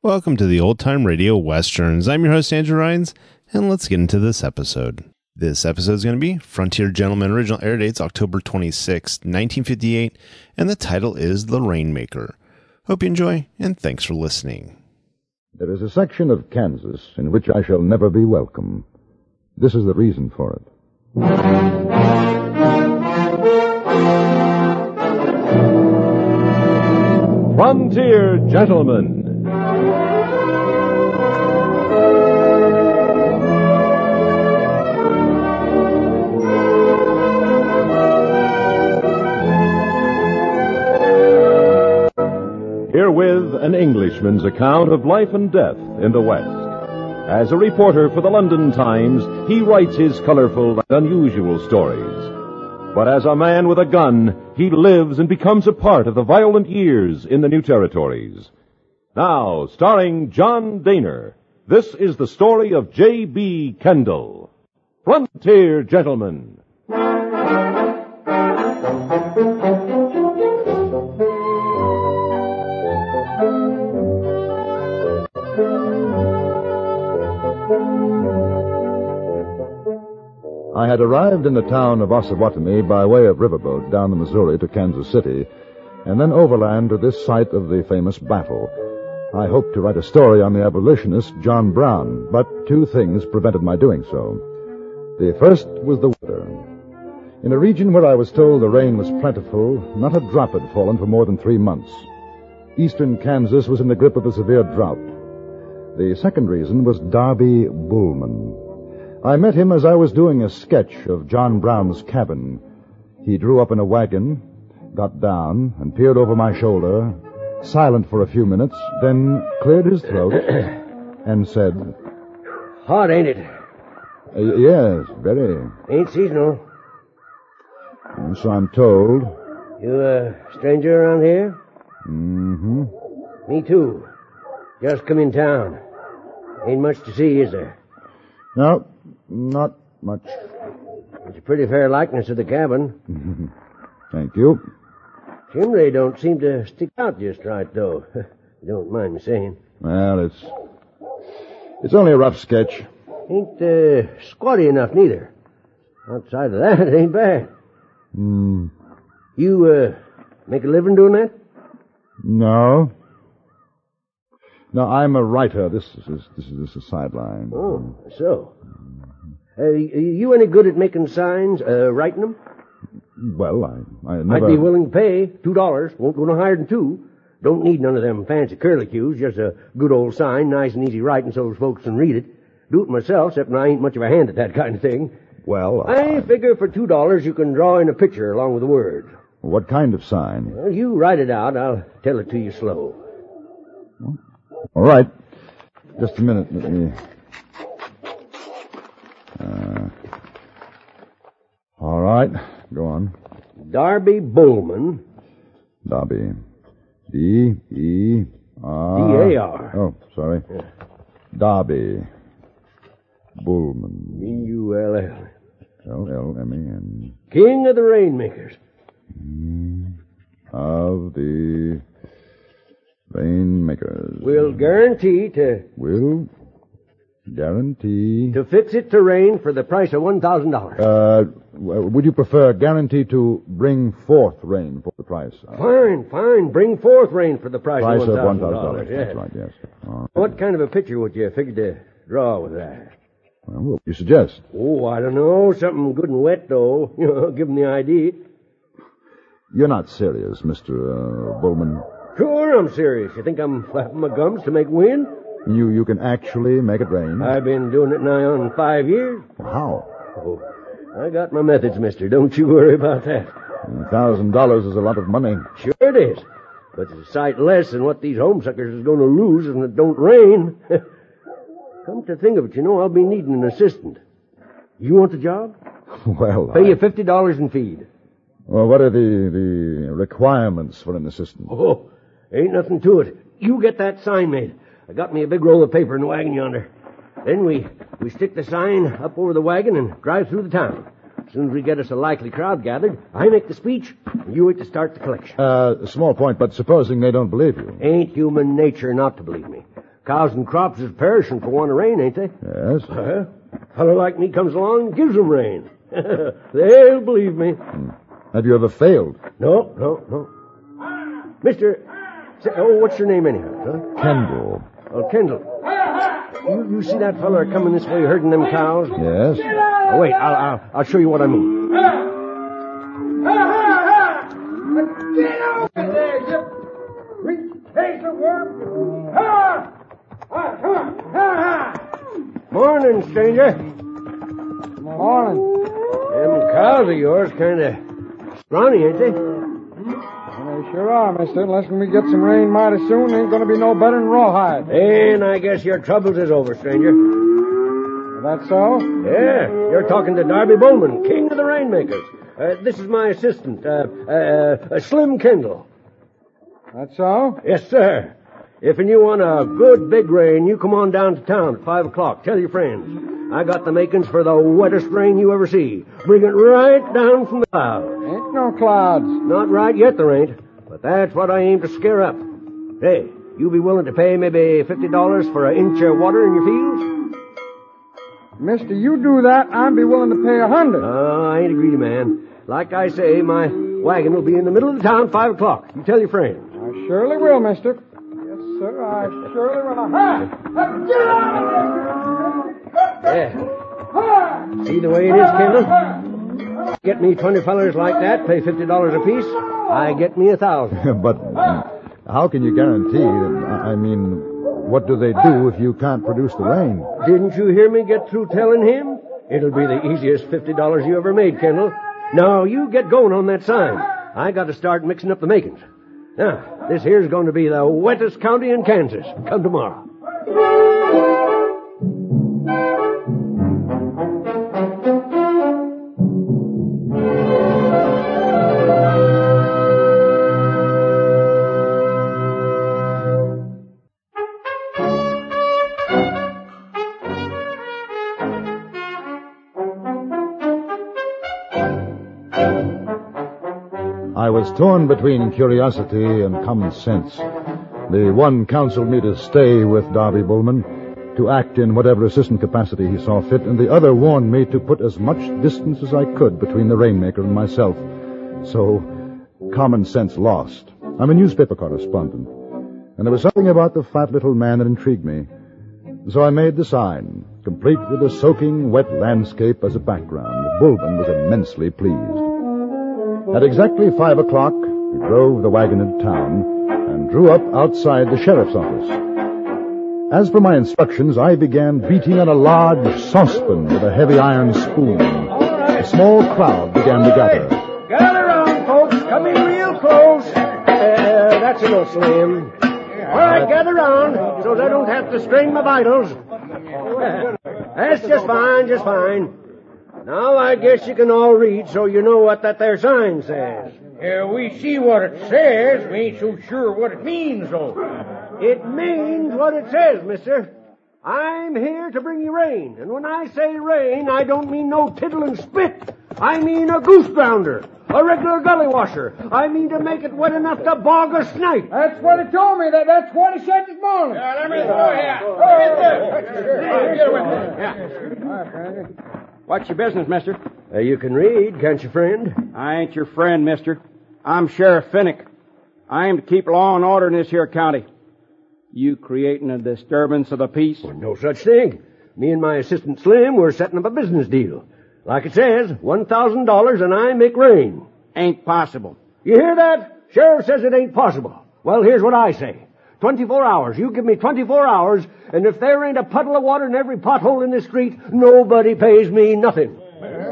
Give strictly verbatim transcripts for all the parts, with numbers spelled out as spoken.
Welcome to the Old Time Radio Westerns. I'm your host, Andrew Rhynes, and let's get into this episode. This episode is going to be Frontier Gentleman. Original air dates October twenty-sixth, nineteen fifty-eight, and the title is The Rainmaker. Hope you enjoy, and thanks for listening. There is a section of Kansas in which I shall never be welcome. This is the reason for it. Frontier Gentleman. Herewith an Englishman's account of life and death in the West. As a reporter for the London Times, he writes his colorful and unusual stories. But as a man with a gun, he lives and becomes a part of the violent years in the new territories. Now, starring John Dehner, this is the story of J B. Kendall, Frontier Gentleman. I had arrived in the town of Osawatomie by way of riverboat down the Missouri to Kansas City, and then overland to this site of the famous battle. I hoped to write a story on the abolitionist John Brown, but two things prevented my doing so. The first was the weather. In a region where I was told the rain was plentiful, not a drop had fallen for more than three months. Eastern Kansas was in the grip of a severe drought. The second reason was Darby Bullman. I met him as I was doing a sketch of John Brown's cabin. He drew up in a wagon, got down, and peered over my shoulder, silent for a few minutes, then cleared his throat and said, Hot, ain't it? Uh, yes, very. Ain't seasonal. So I'm told. You a stranger around here? Mm-hmm. Me too. Just come in town. Ain't much to see, is there? No, not much. It's a pretty fair likeness of the cabin. Thank you. Chimney don't seem to stick out just right, though. You don't mind me saying. Well, it's... It's only a rough sketch. Ain't uh, squatty enough, neither. Outside of that, it ain't bad. Hmm. You, uh, make a living doing that? No. No, I'm a writer. This is this is, this is a sideline. Oh, so. Uh, you any good at making signs, uh, writing them? Well, I, I never... I'd be willing to pay two dollars. Won't go no higher than two. Don't need none of them fancy curlicues. Just a good old sign, nice and easy writing so folks can read it. Do it myself, except I ain't much of a hand at that kind of thing. Well, I, I figure for two dollars you can draw in a picture along with the words. What kind of sign? Well, you write it out. I'll tell it to you slow. All right. Just a minute. Let me... Uh, all right. Go on. Darby Bullman. Darby. D E R D A R. Oh, sorry. Yeah. Darby Bullman. B U L L. L L M A N. King of the Rainmakers. Mm, of the Rainmakers. Will guarantee to... Will guarantee... To fix it to rain for the price of one thousand dollars. Uh, would you prefer guarantee to bring forth rain for the price? Uh, fine, fine. Bring forth rain for the price, price of one thousand dollars. dollars. Yes. That's right, yes. Uh, what kind of a picture would you figure to draw with that? Well, what do you suggest? Oh, I don't know. Something good and wet, though. You know, give them the idea. You're not serious, Mister Uh, Bullman. Sure, I'm serious. You think I'm flapping my gums to make wind? You you can actually make it rain? I've been doing it nigh on five years. How? Oh, I got my methods, mister. Don't you worry about that. A thousand dollars is a lot of money. Sure it is. But it's a sight less than what these homesuckers is going to lose if it don't rain. Come to think of it, you know, I'll be needing an assistant. You want the job? Well, Pay I... you fifty dollars in feed. Well, what are the, the requirements for an assistant? Oh, ain't nothing to it. You get that sign made. I got me a big roll of paper in the wagon yonder. Then we, we stick the sign up over the wagon and drive through the town. As soon as we get us a likely crowd gathered, I make the speech, and you wait to start the collection. Uh, a small point, but supposing they don't believe you. Ain't human nature not to believe me. Cows and crops is perishing for want of rain, ain't they? Yes. Uh, a fellow like me comes along and gives them rain. They'll believe me. Hmm. Have you ever failed? No, no, no. Mister... Say, oh, what's your name anyhow, huh? Kendall. Oh, Kendall. You, you see that fella coming this way herding them cows? Yes. Oh, wait, I'll, I'll, I'll show you what I mean. Get over there, you sweet taste of worm. Ha! Ha! Ha! Ha! Morning, stranger. Morning. Them cows of yours kind of scrawny, ain't they? They sure are, mister. Unless we get some rain mighty soon, ain't going to be no better than rawhide. And I guess your troubles is over, stranger. That so? Yeah, you're talking to Darby Bowman, king of the rainmakers. Uh, this is my assistant, uh, uh, uh, Slim Kendall. That so? Yes, sir. If you want a good big rain, you come on down to town at five o'clock. Tell your friends. I got the makings for the wettest rain you ever see. Bring it right down from the clouds. Ain't no clouds. Not right yet, there ain't. But that's what I aim to scare up. Hey, you be willing to pay maybe fifty dollars for an inch of water in your fields? Mister, you do that, I'd be willing to pay a hundred. Oh, I ain't a greedy man. Like I say, my wagon will be in the middle of the town five o'clock. You tell your friends. I surely will, mister. Yes, sir, I surely will. Ha! Get out of there! Yeah. See the way it is, Kendall? Get me twenty fellers like that, pay fifty dollars apiece, I get me a thousand. But how can you guarantee that, I mean, what do they do if you can't produce the rain? Didn't you hear me get through telling him? It'll be the easiest fifty dollars you ever made, Kendall. Now, you get going on that sign. I got to start mixing up the makings. Now, this here's going to be the wettest county in Kansas. Come tomorrow. I was torn between curiosity and common sense. The one counseled me to stay with Darby Bowman, to act in whatever assistant capacity he saw fit, and the other warned me to put as much distance as I could between the rainmaker and myself. So, common sense lost. I'm a newspaper correspondent, and there was something about the fat little man that intrigued me. So I made the sign, complete with a soaking wet landscape as a background. Bowman was immensely pleased. At exactly five o'clock, we drove the wagon into town and drew up outside the sheriff's office. As for my instructions, I began beating on a large saucepan with a heavy iron spoon. A small crowd began to gather. Gather around, folks. Coming real close. Uh, that's enough, Slim. All right, gather around so I don't have to strain my vitals. That's just fine, just fine. Now I guess you can all read so you know what that there sign says. Yeah, we see what it says. We ain't so sure what it means, though. It means what it says, mister. I'm here to bring you rain. And when I say rain, I don't mean no tittle and spit. I mean a goose grounder, a regular gully washer. I mean to make it wet enough to bog a snipe. That's what he told me. That That's what he said this morning. Yeah, let me go here. Yeah. What's your business, mister? Uh, you can read, can't you, friend? I ain't your friend, mister. I'm Sheriff Finnick. I aim to keep law and order in this here county. You creating a disturbance of the peace? Well, no such thing. Me and my assistant Slim, we're setting up a business deal. Like it says, one thousand dollars and I make rain. Ain't possible. You hear that? Sheriff says it ain't possible. Well, here's what I say. twenty-four hours. You give me twenty-four hours, and if there ain't a puddle of water in every pothole in the street, nobody pays me nothing.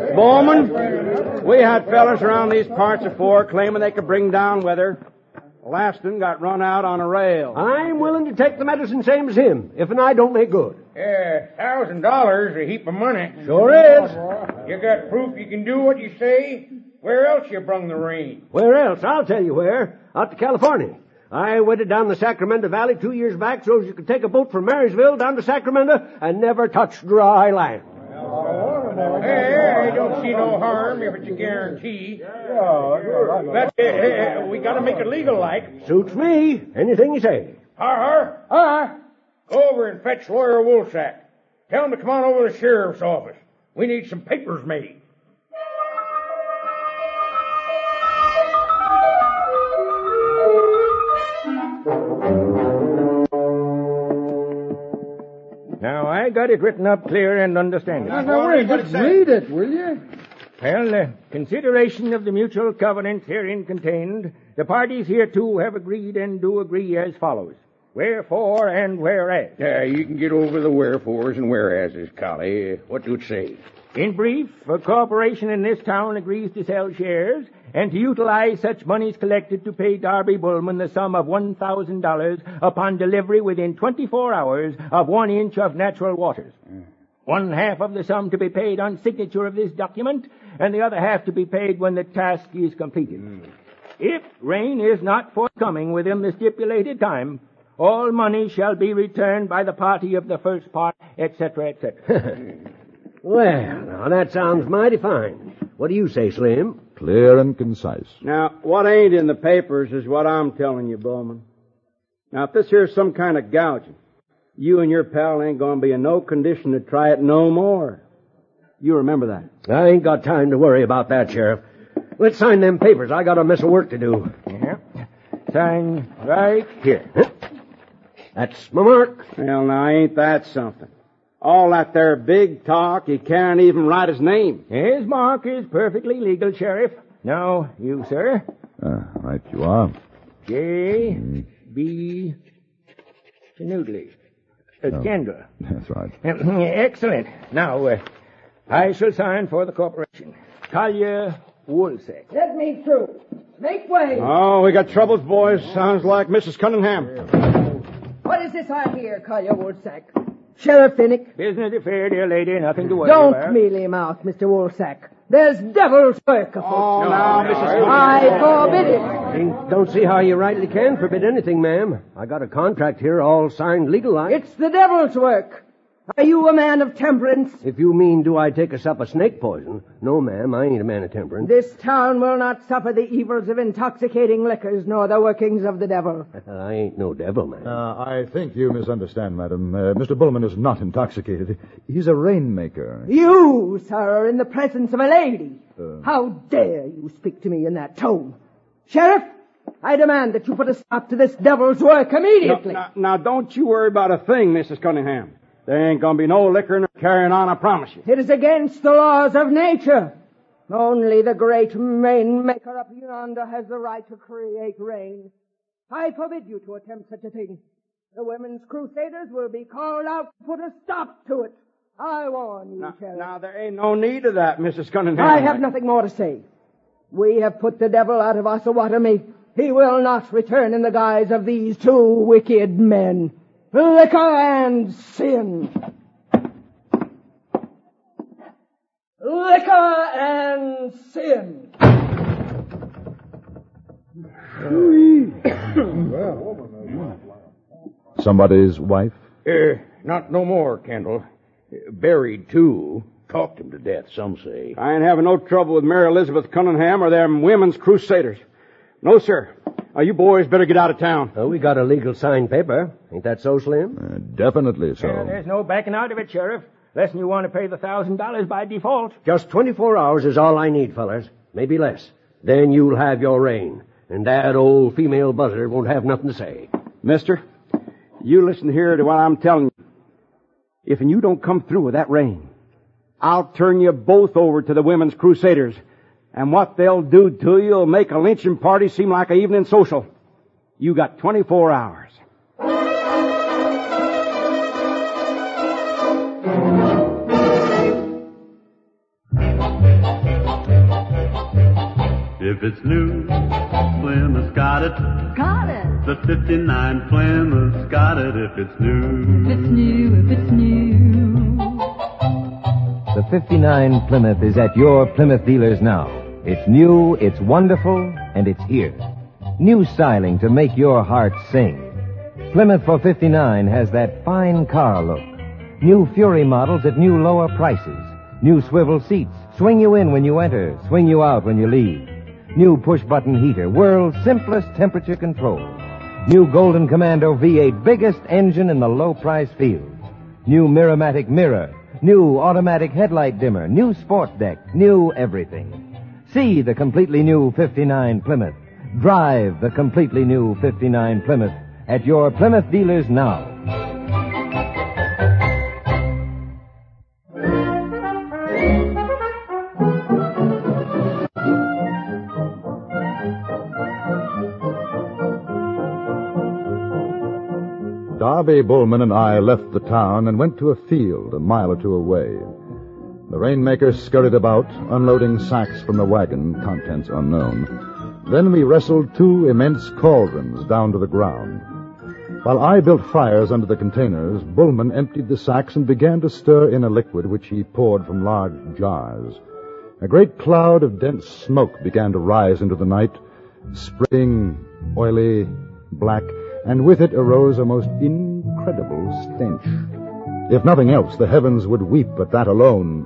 Bowman, we had fellas around these parts afore claiming they could bring down weather. Laston got run out on a rail. I'm willing to take the medicine same as him, if and I don't make good. Yeah, thousand dollars a heap of money. Sure is. You got proof you can do what you say? Where else you brung the rain? Where else? I'll tell you where. Out to California. I wetted down the Sacramento Valley two years back so as you could take a boat from Marysville down to Sacramento and never touch dry land. Hey, I don't see no harm if it's a guarantee. But uh, uh, we got to make it legal like. Suits me. Anything you say. Har, har. Ah, Go over and fetch Lawyer Woolsack. Tell him to come on over to the sheriff's office. We need some papers made. Now, I got it written up clear and understanding. Now, now wait, just read it, will you? Well, uh, consideration of the mutual covenants herein contained, the parties hereto have agreed and do agree as follows. Wherefore and whereas. Yeah, you can get over the wherefores and whereases, Collie. Uh, what do it say? In brief, a corporation in this town agrees to sell shares and to utilize such monies collected to pay Darby Bullman the sum of one thousand dollars upon delivery within twenty-four hours of one inch of natural waters. Mm. One half of the sum to be paid on signature of this document, and the other half to be paid when the task is completed. Mm. If rain is not forthcoming within the stipulated time, all money shall be returned by the party of the first part, et cetera, et cetera. Well, now that sounds mighty fine. What do you say, Slim? Clear and concise. Now, what ain't in the papers is what I'm telling you, Bowman. Now, if this here's some kind of gouging, you and your pal ain't gonna be in no condition to try it no more. You remember that. I ain't got time to worry about that, Sheriff. Let's sign them papers. I got a mess of work to do. Yeah. Sign right here. Huh? That's my mark. Well, now, ain't that something? All that there big talk, he can't even write his name. His mark is perfectly legal, Sheriff. Now, you, sir. Uh, right you are. J. Mm. B. Noodley. Uh, no. Kendall. That's right. Excellent. Now, uh, I shall sign for the corporation. Talia Woolsack. Let me through. Make way. Oh, we got troubles, boys. Sounds like Missus Cunningham. What is this I hear, Collier Woolsack? Sheriff Finnick? Business affair, dear lady. Nothing to worry Don't about. Don't mealy mouth, Mister Woolsack. There's devil's work afoot. Oh, no, now, Missus I forbid it. Don't see how you rightly can forbid anything, ma'am. I got a contract here all signed legal-like. It's the devil's work. Are you a man of temperance? If you mean, do I take a sup of snake poison? No, ma'am, I ain't a man of temperance. This town will not suffer the evils of intoxicating liquors, nor the workings of the devil. I ain't no devil, ma'am. Uh, I think you misunderstand, madam. Uh, Mister Bullman is not intoxicated. He's a rainmaker. You, sir, are in the presence of a lady. Uh, How dare you speak to me in that tone? Sheriff, I demand that you put a stop to this devil's work immediately. Now, now, now don't you worry about a thing, Missus Cunningham. There ain't gonna be no liquor nor carrying on, I promise you. It is against the laws of nature. Only the great rainmaker up yonder has the right to create rain. I forbid you to attempt such a thing. The women's crusaders will be called out to put a stop to it. I warn you, now, Sheriff. Now, there ain't no need of that, Missus Cunningham. I have nothing more to say. We have put the devil out of Osawatomie. He will not return in the guise of these two wicked men. Liquor and sin. Liquor and sin. Somebody's wife? Uh, not no more, Kendall. Uh, buried, too. Talked him to death, some say. I ain't having no trouble with Mary Elizabeth Cunningham or them women's crusaders. No, sir. Uh, you boys better get out of town. Oh, we got a legal signed paper. Ain't that so, Slim? Uh, definitely so. Well, there's no backing out of it, Sheriff. Less than you want to pay the thousand dollars by default. Just twenty-four hours is all I need, fellers. Maybe less. Then you'll have your reign. And that old female buzzard won't have nothing to say. Mister, you listen here to what I'm telling you. If you don't come through with that rain, I'll turn you both over to the women's crusaders. And what they'll do to you will make a lynching party seem like an evening social. You got twenty-four hours. If it's new, Plymouth's got it. Got it. The fifty-nine Plymouth's got it if it's new. If it's new, if it's new. The fifty-nine Plymouth is at your Plymouth dealers now. It's new, it's wonderful, and it's here. New styling to make your heart sing. Plymouth for fifty-nine has that fine car look. New Fury models at new lower prices. New swivel seats. Swing you in when you enter, swing you out when you leave. New push-button heater, world's simplest temperature control. New Golden Commando V eight, biggest engine in the low-price field. New Miramatic mirror. New automatic headlight dimmer. New sport deck. New everything. See the completely new fifty-nine Plymouth. Drive the completely new fifty-nine Plymouth at your Plymouth dealers now. Darby Bullman and I left the town and went to a field a mile or two away. The rainmaker scurried about, unloading sacks from the wagon, contents unknown. Then we wrestled two immense cauldrons down to the ground. While I built fires under the containers, Bullman emptied the sacks and began to stir in a liquid which he poured from large jars. A great cloud of dense smoke began to rise into the night, spraying oily, black, and with it arose a most incredible stench. If nothing else, the heavens would weep at that alone.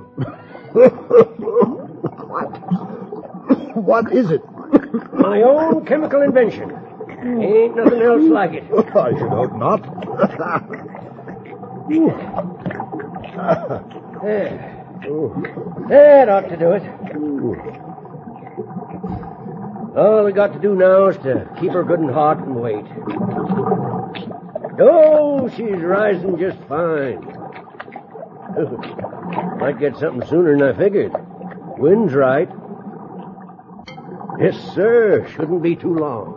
What? What is it? My own chemical invention. Ain't nothing else like it. I should hope not. There. That ought to do it. All we got to do now is to keep her good and hot and wait. Oh, she's rising just fine. Might get something sooner than I figured. Wind's right. Yes, sir. Shouldn't be too long.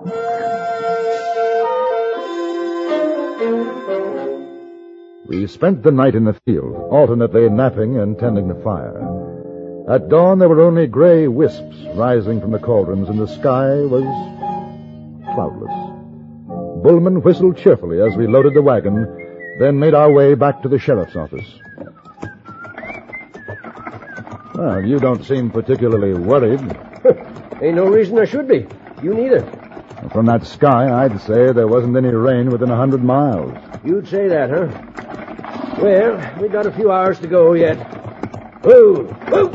We spent the night in the field, alternately napping and tending the fire. At dawn, there were only gray wisps rising from the cauldrons, and the sky was cloudless. Bullman whistled cheerfully as we loaded the wagon, then made our way back to the sheriff's office. Well, you don't seem particularly worried. Ain't no reason I should be. You neither. From that sky, I'd say there wasn't any rain within a hundred miles. You'd say that, huh? Well, we got a few hours to go yet. Whoa! Whoa!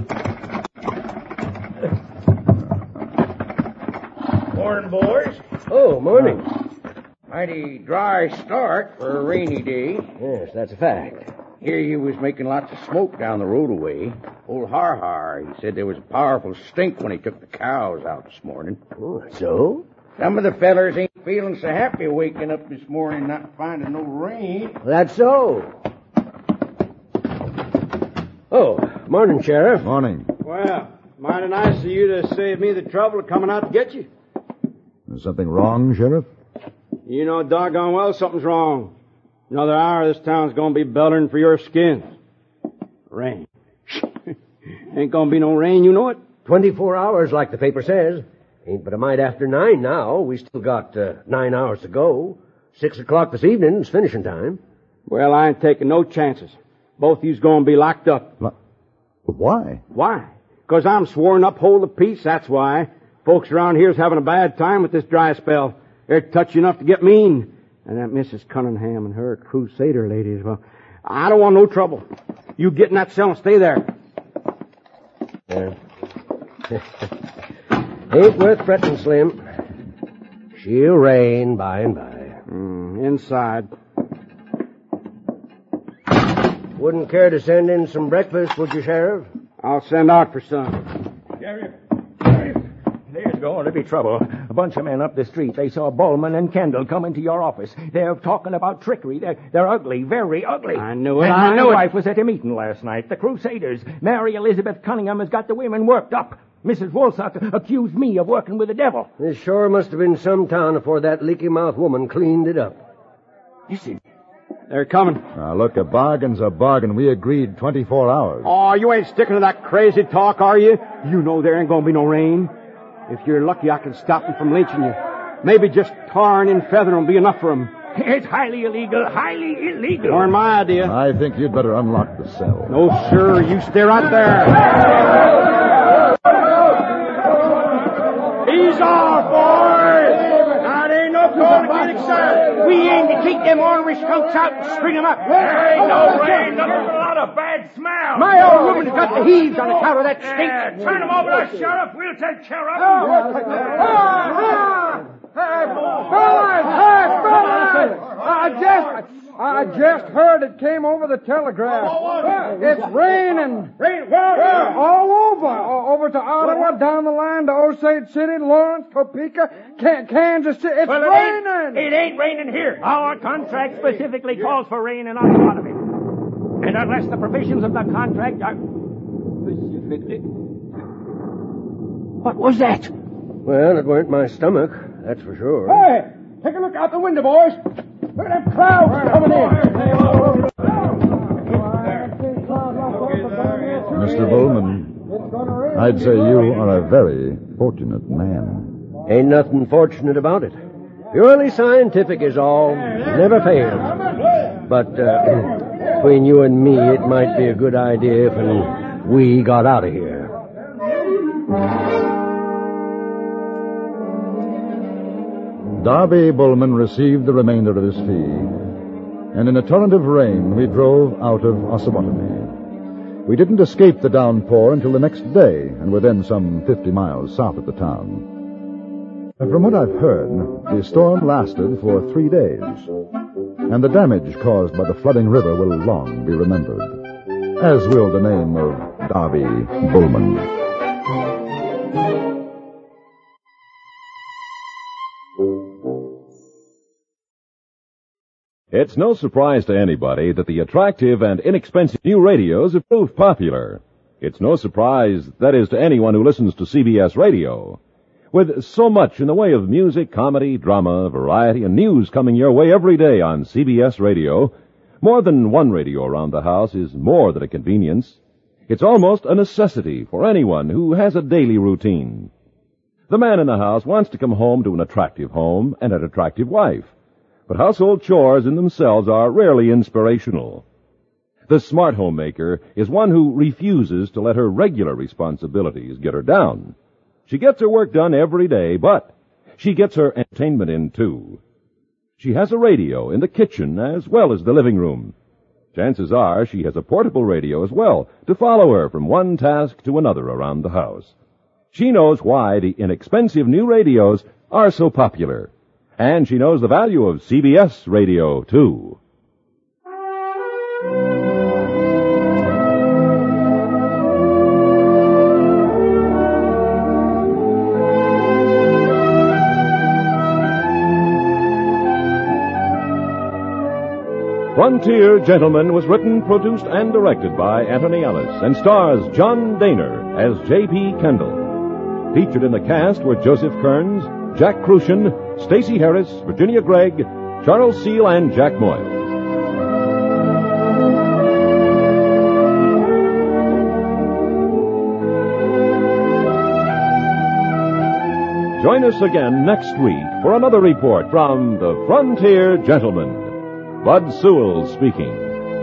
Morning, boys. Oh, morning. Mighty dry start for a rainy day. Yes, that's a fact. Here you was making lots of smoke down the road away. Old Har Har, he said there was a powerful stink when he took the cows out this morning. Oh, so? Some of the fellers ain't feeling so happy waking up this morning not finding no rain. That's so. Oh, morning, Sheriff. Morning. Well, mighty nice of you to save me the trouble of coming out to get you. Is something wrong, Sheriff? You know doggone well something's wrong. Another hour, this town's gonna be bellering for your skins. Rain. Ain't gonna be no rain, you know it? Twenty-four hours, like the paper says. Ain't but a mite after nine now. We still got uh, nine hours to go. Six o'clock this evening's finishing time. Well, I ain't taking no chances. Both of you's gonna be locked up. Lo- Why? Why? 'Cause I'm sworn to uphold the peace, that's why. Folks around here's having a bad time with this dry spell. They're touchy enough to get mean. And that Missus Cunningham and her Crusader ladies, well, I don't want no trouble. You get in that cell and stay there. Yeah. Ain't worth fretting, Slim. She'll rain by and by. Mm, inside. Wouldn't care to send in some breakfast, would you, Sheriff? I'll send out for some. Sheriff, Sheriff, there's going to be trouble. A bunch of men up the street. They saw Bullman and Kendall come into your office. They're talking about trickery. They're, they're ugly, very ugly. I knew it, and I my knew it. wife was at a meeting last night. The Crusaders. Mary Elizabeth Cunningham has got the women worked up. Missus Woolsock accused me of working with the devil. This sure must have been some town before that leaky-mouthed woman cleaned it up. Listen. They're coming. Now, look, a bargain's a bargain. We agreed twenty-four hours. Oh, you ain't sticking to that crazy talk, are you? You know there ain't gonna be no rain. If you're lucky, I can stop them from lynching you. Maybe just tarring and feathering will be enough for them. It's highly illegal, highly illegal. Or my idea. I think you'd better unlock the cell. No, sir. You stay right there. He's off, boys. Now, there ain't no call to get excited. We aim to take them ornery skunks out and string them up. There ain't no rain. There's a lot of bad smell. My old woman's got the heaves on account of that stink. Yeah, turn them over to the sheriff. We'll take care of them. Hey, fellas! Hey, fellas! I just, I just heard it came over the telegraph. It's raining. Rain where? All over. All over to Ottawa, down the line to Osage City, Lawrence, Topeka, Can- Kansas City. It's well, it raining. Ain't, it ain't raining here. Our contract specifically calls for rain in Ottawa. And unless the provisions of the contract are specifically... What was that? Well, it weren't my stomach, that's for sure. Hey, take a look out the window, boys. Look at them clouds coming in. Mister Bullman, I'd say you are a very fortunate man. Ain't nothing fortunate about it. Purely scientific is all. Never fails. But uh, between you and me, it might be a good idea if we got out of here. Darby Bullman received the remainder of his fee, and in a torrent of rain we drove out of Osawatomie. We didn't escape the downpour until the next day, and were then some fifty miles south of the town. And from what I've heard, the storm lasted for three days, and the damage caused by the flooding river will long be remembered, as will the name of Darby Bullman. It's no surprise to anybody that the attractive and inexpensive new radios have proved popular. It's no surprise, that is, to anyone who listens to C B S Radio. With so much in the way of music, comedy, drama, variety, and news coming your way every day on C B S Radio, more than one radio around the house is more than a convenience. It's almost a necessity for anyone who has a daily routine. The man in the house wants to come home to an attractive home and an attractive wife. But household chores in themselves are rarely inspirational. The smart homemaker is one who refuses to let her regular responsibilities get her down. She gets her work done every day, but she gets her entertainment in, too. She has a radio in the kitchen as well as the living room. Chances are she has a portable radio as well to follow her from one task to another around the house. She knows why the inexpensive new radios are so popular. And she knows the value of C B S Radio, too. Frontier Gentlemen was written, produced, and directed by Anthony Ellis and stars John Daner as J P. Kendall. Featured in the cast were Joseph Kearns, Jack Crucian, Stacey Harris, Virginia Gregg, Charles Seal, and Jack Moyles. Join us again next week for another report from the Frontier Gentlemen. Bud Sewell speaking.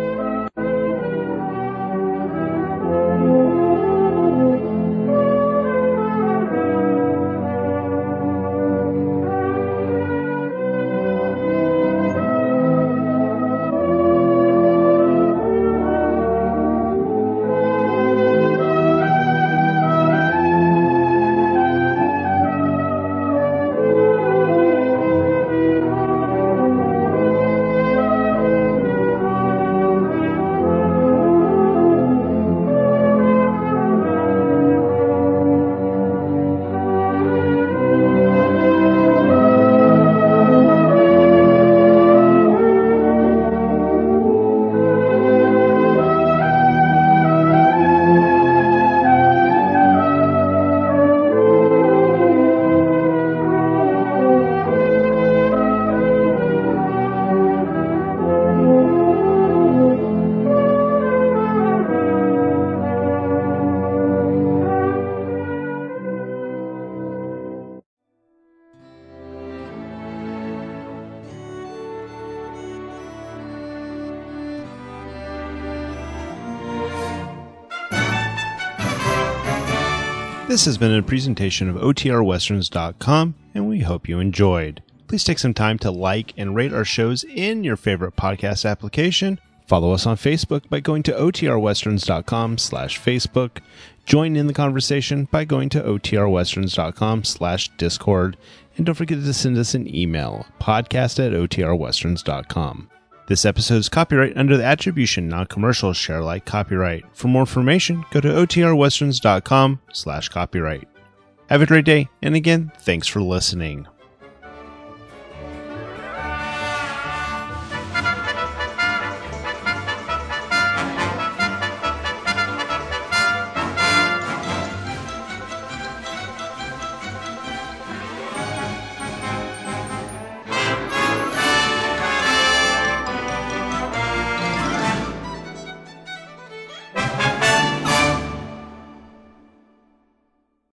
This has been a presentation of O T R westerns dot com, and we hope you enjoyed. Please take some time to like and rate our shows in your favorite podcast application. Follow us on Facebook by going to otrwesterns.com slash Facebook. Join in the conversation by going to otrwesterns.com slash Discord. And don't forget to send us an email, podcast at otrwesterns.com. This episode is copyright under the Attribution Non-Commercial Share Alike copyright. For more information, go to otrwesterns.com slash copyright. Have a great day, and again, thanks for listening.